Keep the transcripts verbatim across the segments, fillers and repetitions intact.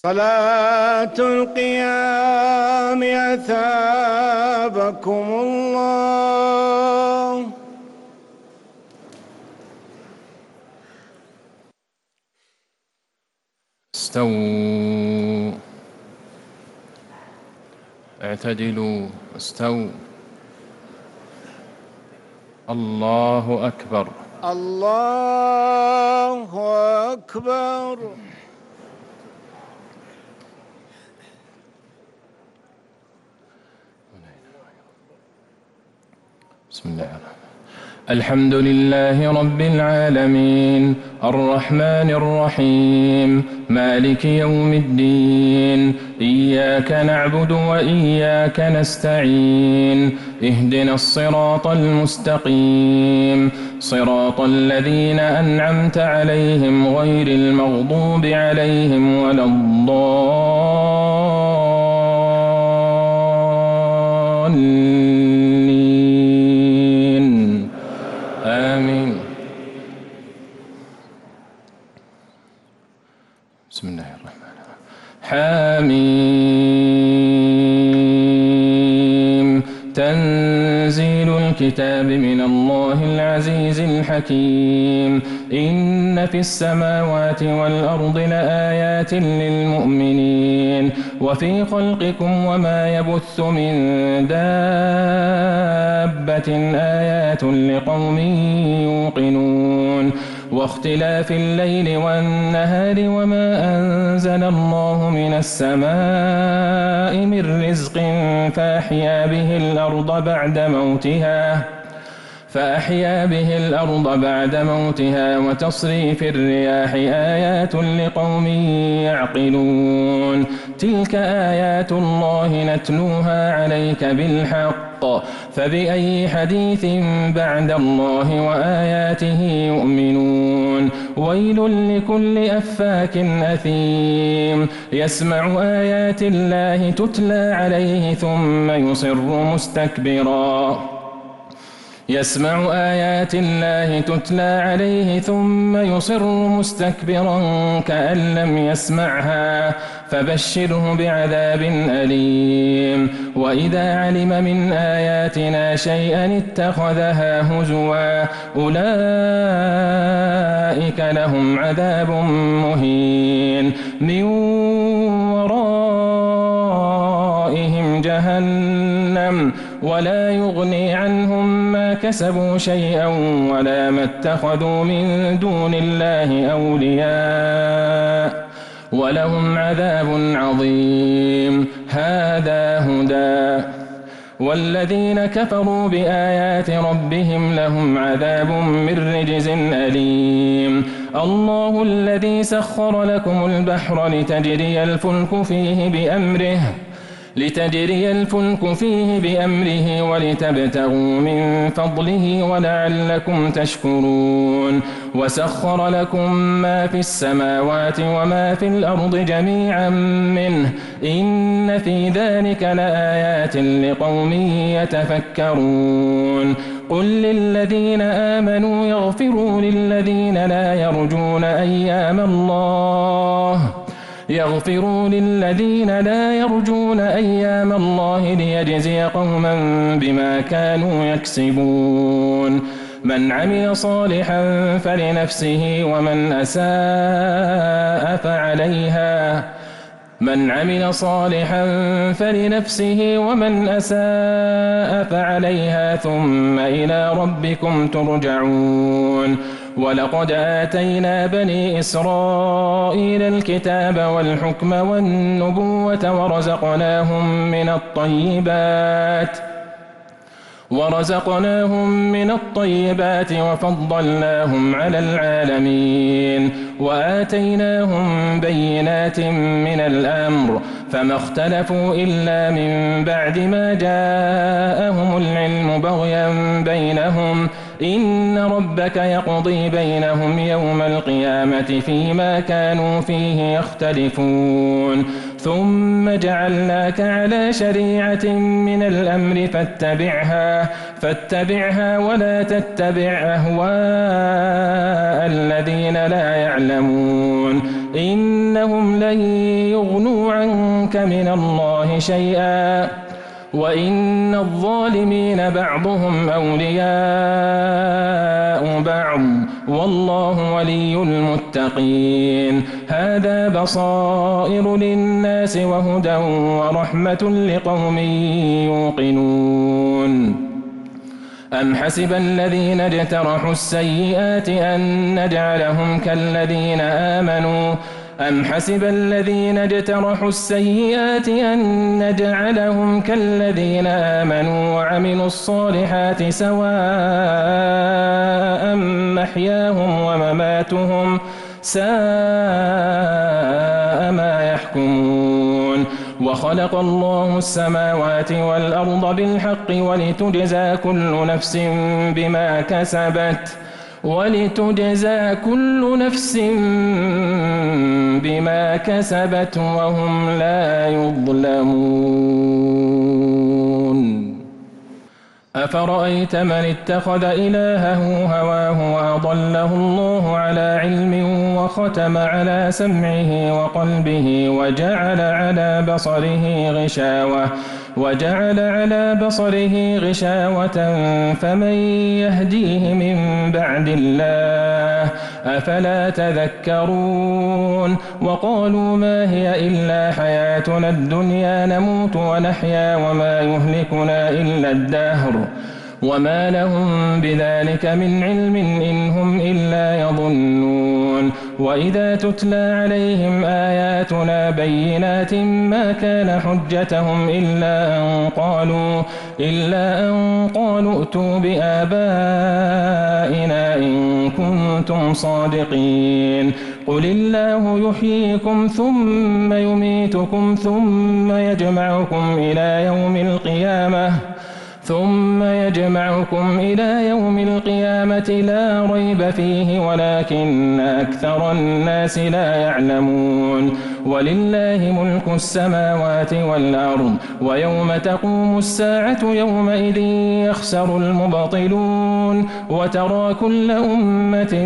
صلاة القيام أثابكم الله. استووا، اعتدلوا، استووا. الله أكبر، الله أكبر. بسم الله الرحمن الرحيم. الحمد لله رب العالمين، الرحمن الرحيم، مالك يوم الدين، إياك نعبد وإياك نستعين، اهدنا الصراط المستقيم، صراط الذين أنعمت عليهم غير المغضوب عليهم ولا الضالين. آمين. بسم الله الرحمن الرحيم. حميم. تنزيل الكتاب من الله العزيز الحكيم. إن في السماوات والأرض لآيات للمؤمنين وفي خلقكم وما يبث من دابة آيات لقوم يوقنون. واختلاف الليل والنهار وما أنزل الله من السماء من رزق فأحيا به الأرض بعد موتها فأحيا به الأرض بعد موتها وتصريف الرياح آيات لقوم يعقلون. تلك آيات الله نتلوها عليك بالحق، فبأي حديث بعد الله وآياته يؤمنون. ويل لكل أفاك أثيم يسمع آيات الله تتلى عليه ثم يصر مستكبرا يسمع آيات الله تتلى عليه ثم يصر مستكبرا كأن لم يسمعها فبشره بعذاب أليم. وإذا علم من آياتنا شيئا اتخذها هزوا أولئك لهم عذاب مهين من ورائهم جهنم ولا يغني عنهم ما كسبوا شيئا ولا ما اتخذوا من دون الله أولياء ولهم عذاب عظيم. هذا هدى والذين كفروا بآيات ربهم لهم عذاب من رجز أليم. الله الذي سخر لكم البحر لتجري الفلك فيه بأمره لتجري الفلك فيه بأمره ولتبتغوا من فضله ولعلكم تشكرون. وسخر لكم ما في السماوات وما في الأرض جميعا منه إن في ذلك لآيات لقوم يتفكرون. قل للذين آمنوا يغفروا للذين لا يرجون أيام الله يغفروا للذين لا يرجون أيام الله ليجزي قوما بما كانوا يكسبون. من عمل صالحا فلنفسه ومن أساء فعليها من عمل صالحا فلنفسه ومن أساء فعليها ثم إلى ربكم ترجعون. ولقد آتينا بني إسرائيل الكتاب والحكم والنبوة ورزقناهم من الطيبات ورزقناهم من الطيبات وفضلناهم على العالمين وآتيناهم بينات من الأمر فما اختلفوا إلا من بعد ما جاءهم العلم بغيا بينهم إن ربك يقضي بينهم يوم القيامة فيما كانوا فيه يختلفون. ثم جعلناك على شريعة من الأمر فاتبعها فاتبعها ولا تتبع أهواء الذين لا يعلمون إنهم لن يغنوا عنك من الله شيئا وإن الظالمين بعضهم أولياء بعض والله ولي المتقين. هذا بصائر للناس وهدى ورحمة لقوم يوقنون. أم حسب الذين اجترحوا السيئات أن نجعلهم كالذين آمنوا أم حسب الذين اجترحوا السيئات أن نجعلهم كالذين آمنوا وعملوا الصالحات سواء محياهم ومماتهم ساء ما يحكمون. وخلق الله السماوات والأرض بالحق ولتجزى كل نفس بما كسبت ولتجزى كل نفس بما كسبت وهم لا يظلمون. أفرأيت من اتخذ إلهه هواه وأضله الله على علم وختم على سمعه وقلبه وجعل على بصره غشاوة وجعل على بصره غشاوة فمن يهديه من بعد الله أفلا تذكرون. وقالوا ما هي إلا حياتنا الدنيا نموت ونحيا وما يهلكنا إلا الدهر وما لهم بذلك من علم إن هم إلا يظنون. وإذا تتلى عليهم آياتنا بينات ما كان حجتهم إلا أن قالوا إلا أن قالوا ائتوا بآبائنا إن كنتم صادقين. قل الله يحييكم ثم يميتكم ثم يجمعكم إلى يوم القيامة ثم يجمعكم إلى يوم القيامة لا ريب فيه ولكن أكثر الناس لا يعلمون. ولله ملك السماوات والأرض ويوم تقوم الساعة يومئذ يخسر المبطلون. وترى كل أمة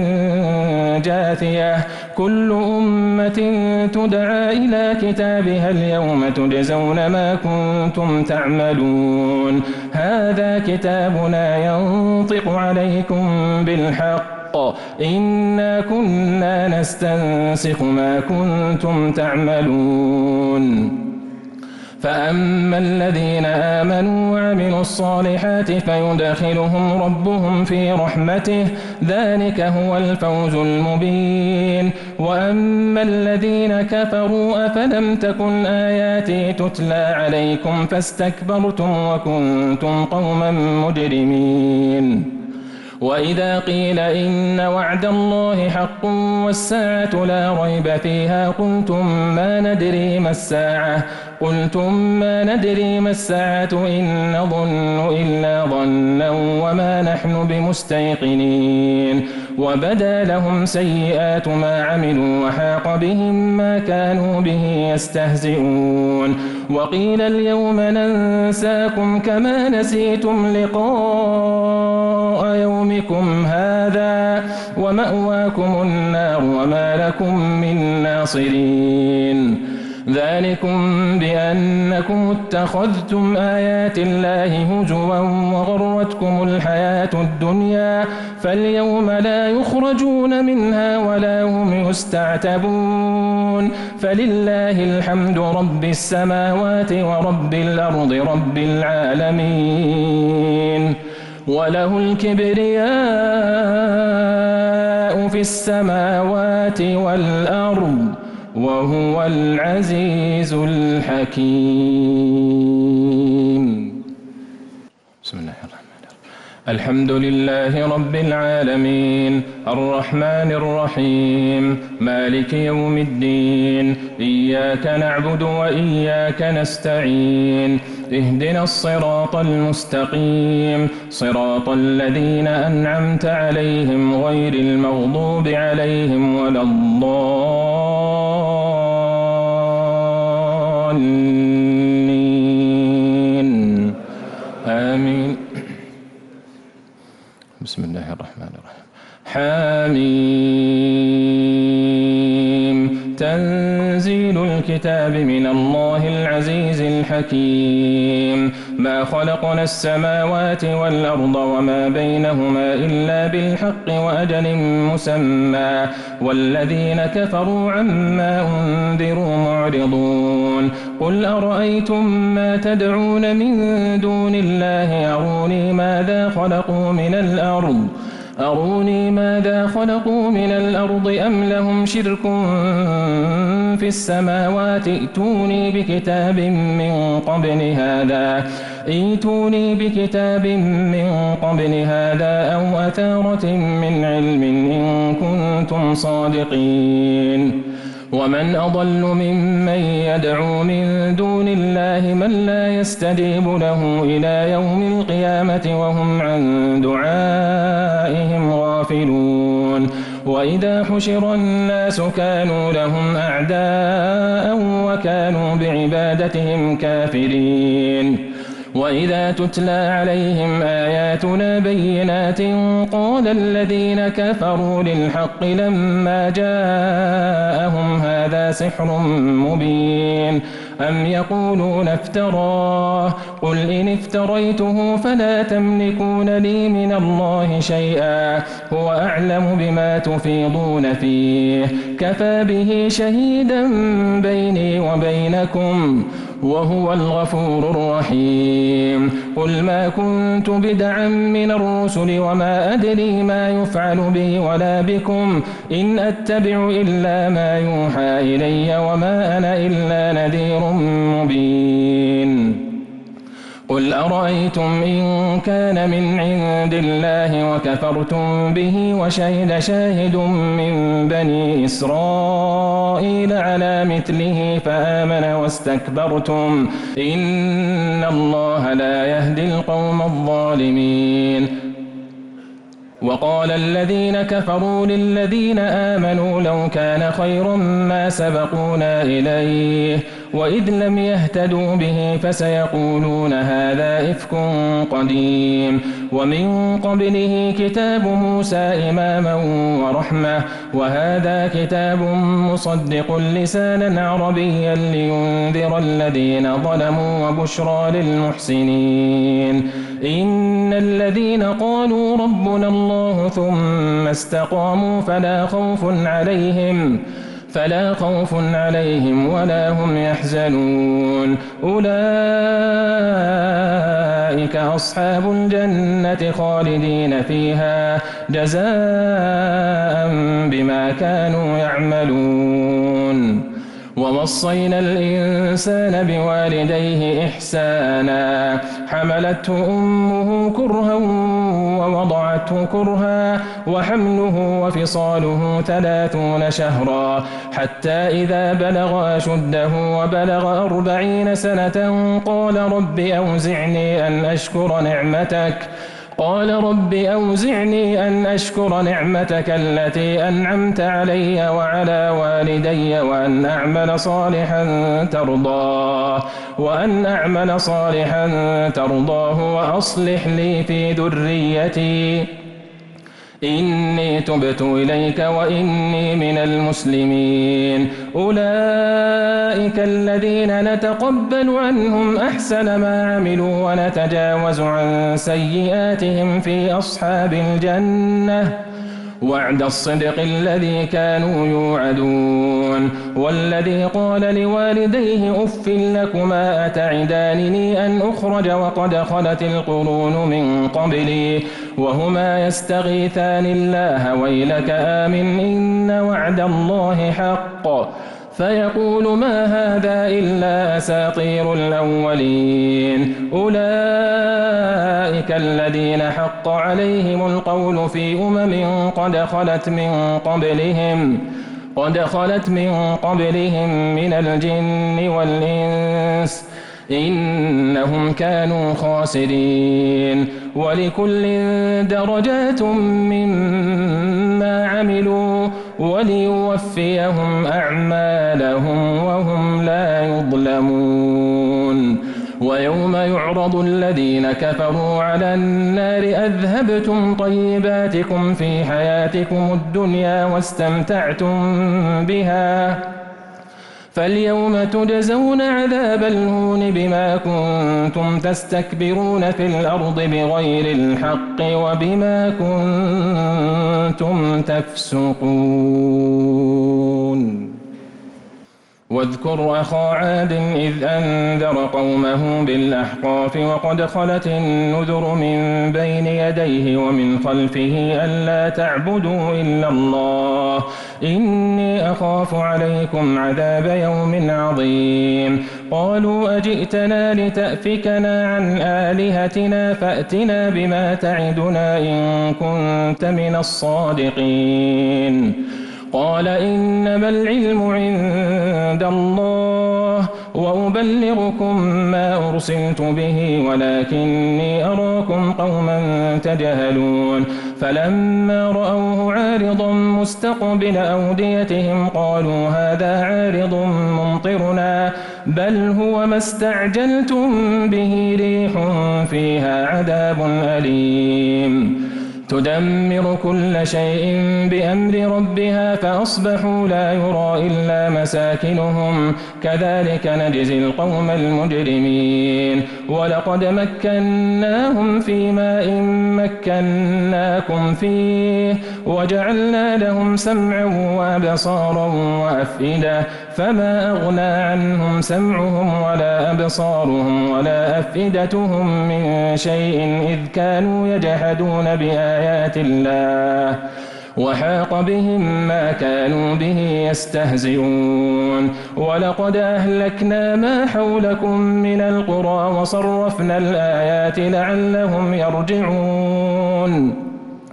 جاثية كل أمة تدعى إلى كتابها اليوم تجزون ما كنتم تعملون. هذا كتابنا ينطق عليكم بالحق إنا كنا نستنسخ ما كنتم تعملون. فأما الذين آمنوا وعملوا الصالحات فيدخلهم ربهم في رحمته ذلك هو الفوز المبين. وأما الذين كفروا أفلم تكن آياتي تتلى عليكم فاستكبرتم وكنتم قوما مجرمين. وإذا قيل إن وعد الله حق والساعة لا ريب فيها قلتم ما ندري ما الساعة قلتم ما ندري ما الساعة إن نظن إلا ظنا وما نحن بمستيقنين. وبدا لهم سيئات ما عملوا وحاق بهم ما كانوا به يستهزئون. وقيل اليوم ننساكم كما نسيتم لقاء يومكم هذا ومأواكم النار وما لكم من ناصرين. ذلكم بأنكم اتخذتم آيات الله هزوا وغرتكم الحياة الدنيا فاليوم لا يخرجون منها ولا هم يستعتبون. فلله الحمد رب السماوات ورب الأرض رب العالمين وله الكبرياء في السماوات والأرض وهو العزيز الحكيم. بسم الله الرحمن الرحيم. الحمد لله رب العالمين الرحمن الرحيم مالك يوم الدين إياك نعبد وإياك نستعين اهدنا الصراط المستقيم صراط الذين أنعمت عليهم غير المغضوب عليهم ولا الضالين آمين. بسم الله الرحمن الرحيم. حاميم تنزيل الكتاب من الله العزيز الحكيم. ما خلقنا السماوات والأرض وما بينهما إلا بالحق وأجل مسمى والذين كفروا عما أنذروا معرضون. قل أرأيتم ما تدعون من دون الله أروني ماذا خلقوا من الأرض أروني ماذا خلقوا من الأرض أم لهم شرك في السماوات ائتوني بكتاب من قبل هذا ائتوني بكتاب من قبل هذا أو أثارة من علم إن كنتم صادقين. ومن أضل ممن يدعو من دون الله من لا يستجيب له إلى يوم القيامة وهم عن دعائهم غافلون. وإذا حشر الناس كانوا لهم أعداء وكانوا بعبادتهم كافرين. وإذا تتلى عليهم آياتنا بينات قال الذين كفروا للحق لما جاءهم هذا سحر مبين أم يقولون افتراه قل إن افتريته فلا تملكون لي من الله شيئا هو أعلم بما تفيضون فيه كفى به شهيدا بيني وبينكم وهو الغفور الرحيم. قل ما كنت بدعا من الرسل وما أدري ما يفعل بي ولا بكم إن أتبع إلا ما يوحى إلي وما أنا إلا نذير مبين. قل أرأيتم إن كان من عند الله وكفرتم به وشهد شاهد من بني إسرائيل على مثله فآمن واستكبرتم إن الله لا يهدي القوم الظالمين. وقال الذين كفروا للذين آمنوا لو كان خيرا ما سبقونا إليه وإذ لم يهتدوا به فسيقولون هذا إفك قديم. ومن قبله كتاب موسى إماما ورحمة وهذا كتاب مصدق لسانا عربيا لينذر الذين ظلموا وبشرى للمحسنين. إن الذين قالوا ربنا الله ثم استقاموا فلا خوف عليهم فلا خوف عليهم ولا هم يحزنون أولئك أصحاب الجنة خالدين فيها جزاء بما كانوا يعملون. ووصينا الإنسان بوالديه إحسانا حملته أمه كرها ووضعته كرها وحمله وفصاله ثلاثون شهرا حتى إذا بلغ أشده وبلغ أربعين سنة قال رب أوزعني أن أشكر نعمتك قال رب أوزعني أن أشكر نعمتك التي أنعمت علي وعلى والدي وأن أعمل صالحا ترضاه وأن أعمل صالحا ترضاه وأصلح لي في ذريتي إني تبت إليك وإني من المسلمين. أولئك الذين نتقبل عنهم أحسن ما عملوا ونتجاوز عن سيئاتهم في أصحاب الجنة وعد الصدق الذي كانوا يوعدون. والذي قال لوالديه أف لكما أتعدانني أن أخرج وقد خلت القرون من قبلي وهما يستغيثان الله ويلك آمن إن وعد الله حق فيقول ما هذا إلا أساطير الأولين. أولئك الذين حق عليهم القول في أمم قد خلت من قبلهم قد خلت من قبلهم من الجن والإنس إنهم كانوا خاسرين. ولكل درجات مما عملوا وليوفيهم أعمالهم وهم لا يظلمون. ويوم يعرض الذين كفروا على النار أذهبتم طيباتكم في حياتكم الدنيا واستمتعتم بها فاليوم تجزون عذاب الهون بما كنتم تستكبرون في الأرض بغير الحق وبما كنتم تفسقون واذكر أخا عاد إذ أنذر قومه بالأحقاف وقد خلت النذر من بين يديه ومن خلفه ألا تعبدوا إلا الله إني أخاف عليكم عذاب يوم عظيم قالوا أجئتنا لتأفكنا عن آلهتنا فأتنا بما تعدنا إن كنت من الصادقين قال إنما العلم عند الله وأبلغكم ما أرسلت به ولكني أراكم قوما تجهلون فلما رأوه عارضا مستقبل أوديتهم قالوا هذا عارض ممطرنا بل هو ما استعجلتم به ريح فيها عذاب أليم تدمر كل شيء بأمر ربها فأصبحوا لا يرى إلا مساكنهم كذلك نجزي القوم المجرمين ولقد مكناهم في ماء مكناكم فيه وجعلنا لهم سمعا وأبصارا وأفئدة فما أغنى عنهم سمعهم ولا أبصارهم ولا أفئدتهم من شيء إذ كانوا يجحدون بآيات الله وحاق بهم ما كانوا به يستهزئون ولقد أهلكنا ما حولكم من القرى وصرفنا الآيات لعلهم يرجعون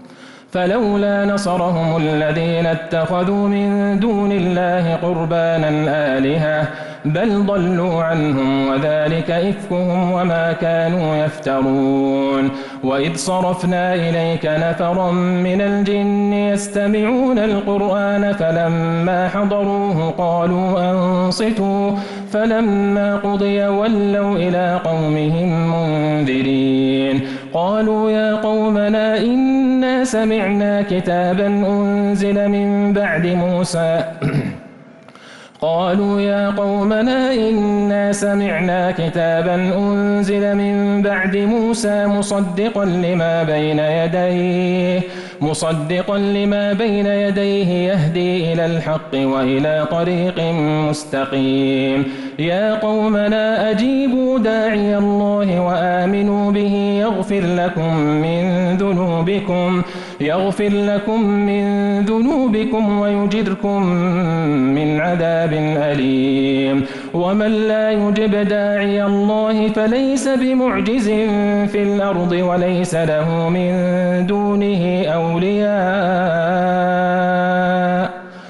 فلولا نصرهم الذين اتخذوا من دون الله قربانا آلهة بل ضلوا عنهم وذلك إفكهم وما كانوا يفترون وإذ صرفنا إليك نفرا من الجن يستمعون القرآن فلما حضروه قالوا أنصتوا فلما قضي ولوا إلى قومهم منذرين قالوا يا قومنا إنا سمعنا كتابا أنزل من بعد موسى قالوا يا قومنا إنا سمعنا كتابا أنزل من بعد موسى مصدقا لما بين يديه مصدقا لما بين يديه يهدي إلى الحق وإلى طريق مستقيم يا قومنا أجيبوا داعي الله وآمنوا به يغفر لكم من ذنوبكم يغفر لكم من ذنوبكم ويجركم من عذاب أليم ومن لا يجب داعي الله فليس بمعجز في الأرض وليس له من دونه أولياء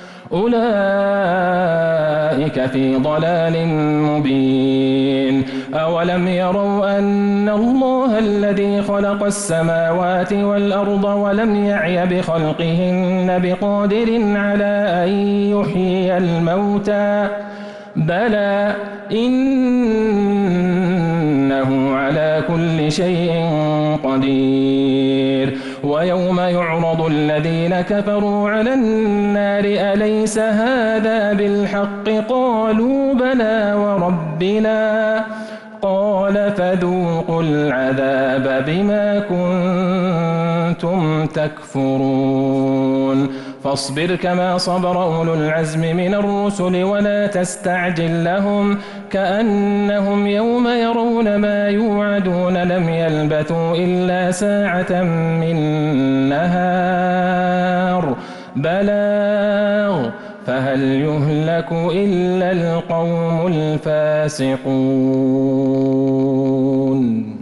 أولئك في ضلال مبين أولم يروا أن الله الذي خلق السماوات والأرض ولم يعي بخلقهن بقادر على أن يحيي الموتى بلى إنه على كل شيء قدير ويوم يعرض الذين كفروا على النار أليس هذا بالحق قالوا بلى وربنا قال فذوقوا العذاب بما كنتم تكفرون فاصبر كما صبر أولو العزم من الرسل ولا تستعجل لهم كأنهم يوم يرون ما يوعدون لم يلبثوا إلا ساعة من نهار بلاغ فهل يهلك إلا القوم الفاسقون